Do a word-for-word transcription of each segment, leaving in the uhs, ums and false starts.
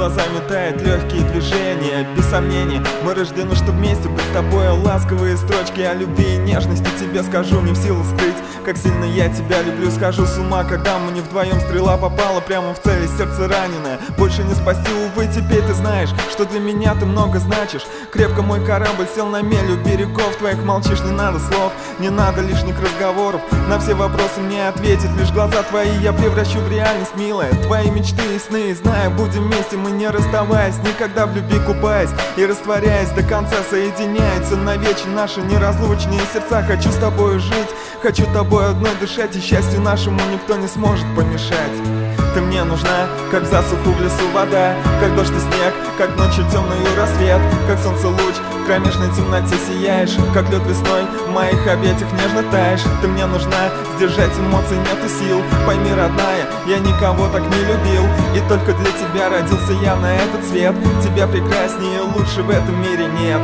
глазами тает легкие движения. Без сомнения, мы рождены, что вместе быть с тобой. Ласковые строчки о любви и нежности тебе скажу, не в силу скрыть, как сильно я тебя люблю. Схожу с ума, когда мы не вдвоем. Стрела попала прямо в цель, и сердце раненое больше не спасти, увы. Теперь ты знаешь, что для меня ты много значишь. Крепко мой корабль сел на мель у берегов твоих. Молчишь, не надо слов, не надо лишних разговоров. На все вопросы мне ответить лишь глаза твои. Я превращу в реальность, милая, твои мечты и сны. Зная, будем вместе, мы не расставаясь, никогда в любви купаясь и растворяясь до конца, соединяются навечно наши неразлучные сердца. Хочу с тобой жить, хочу тобой одной дышать, и счастью нашему никто не сможет помешать. Ты мне нужна, как в засуху в лесу вода, как дождь и снег, как ночью темный рассвет, как солнце луч в кромешной темноте сияешь, как лед весной в моих объятиях нежно таешь. Ты мне нужна, сдержать эмоций нету сил. Пойми, родная, я никого так не любил, и только для тебя родился я на этот свет. Тебя прекраснее и лучше в этом мире нет.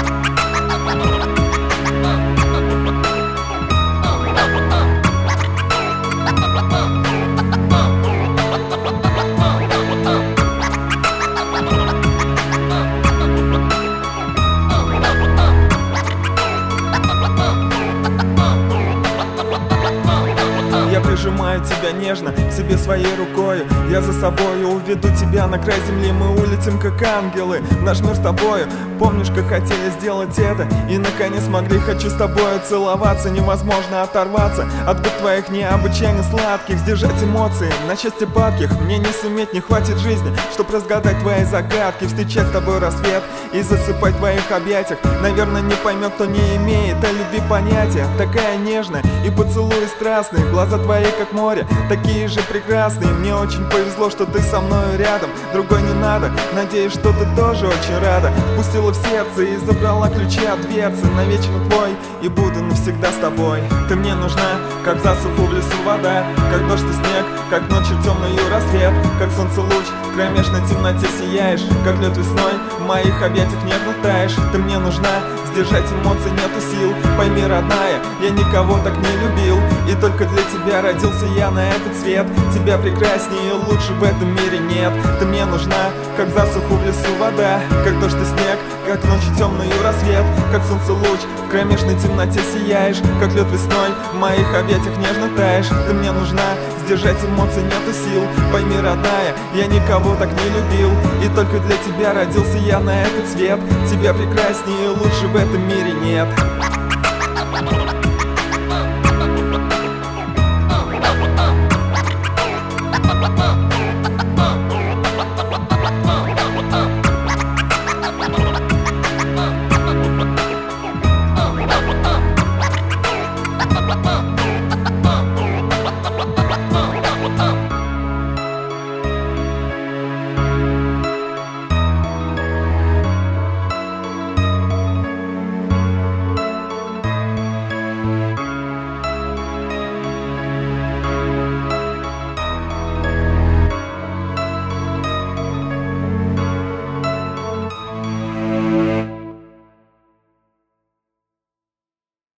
Я прижимаю тебя нежно к себе своей рукою. Я за собою уведу тебя на край земли. Мы улетим как ангелы в наш мир с тобою. Помнишь, как хотели сделать это, и наконец смогли. Хочу с тобою целоваться, невозможно оторваться от губ твоих необычайно сладких. Сдержать эмоции на счастье падких мне не суметь, не хватит жизни, чтоб разгадать твои загадки. Встречать с тобой рассвет и засыпать в твоих объятиях. Наверное, не поймет, кто не имеет о любви понятия. Такая нежная и поцелуи страстные, глаза твои как море, такие же прекрасные. Мне очень повезло, что ты со мною рядом, другой не надо. Надеюсь, что ты тоже очень рада. Пустила в сердце и забрала ключи от дверцы. Навечно твой и буду навсегда с тобой. Ты мне нужна, как в засуху в лесу вода, как дождь и снег, как ночью темный рассвет, как солнце луч в кромешной темноте сияешь, как лед весной в моих объятиях нежно таешь. Ты мне нужна, сдержать эмоций нету сил. Пойми, родная, я никого так не любил, и только для тебя родился я на этот свет. Тебя прекраснее и лучше в этом мире нет. Ты мне нужна, как в засуху в лесу вода, как дождь и снег, как ночью темный рассвет, как солнце луч в кромешной темноте сияешь, как лед весной в моих объятиях нежно таешь. Ты мне нужна, сдержать эмоций нету сил. Пойми, родная, я никого так не любил, и только для тебя родился я на этот свет. Тебя прекраснее и лучше в этом мире нет.